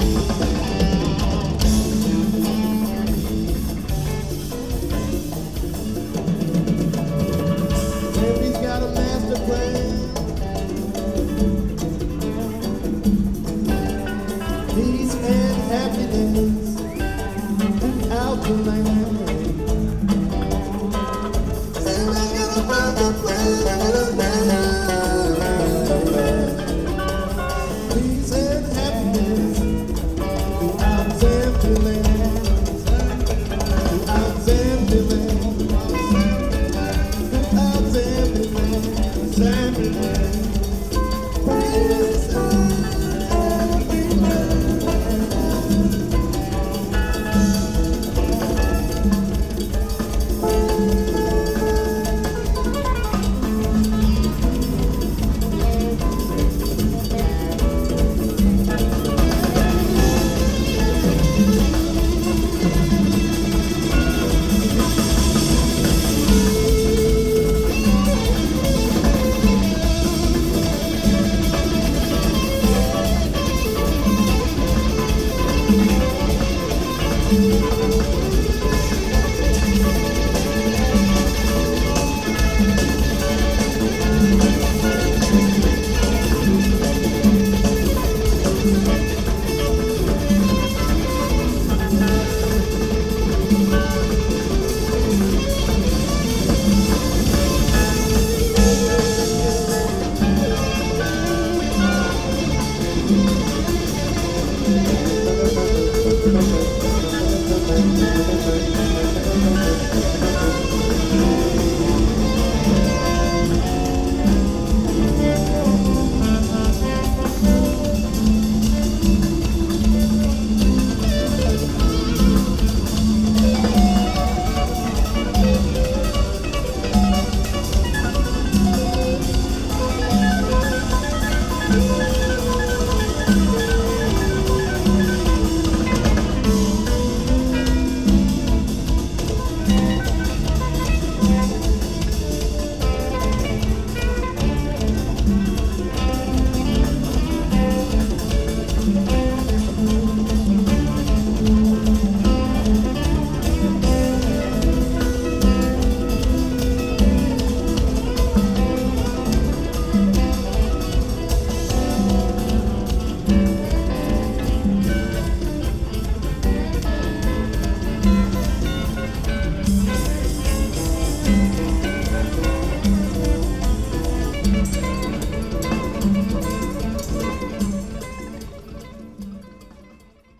He's got a master plan. Peace and happiness and out the land. Santa's got a master plan. Peace and happiness out empty land. Out empty land. Out empty land. Empty land. Peace and happy land.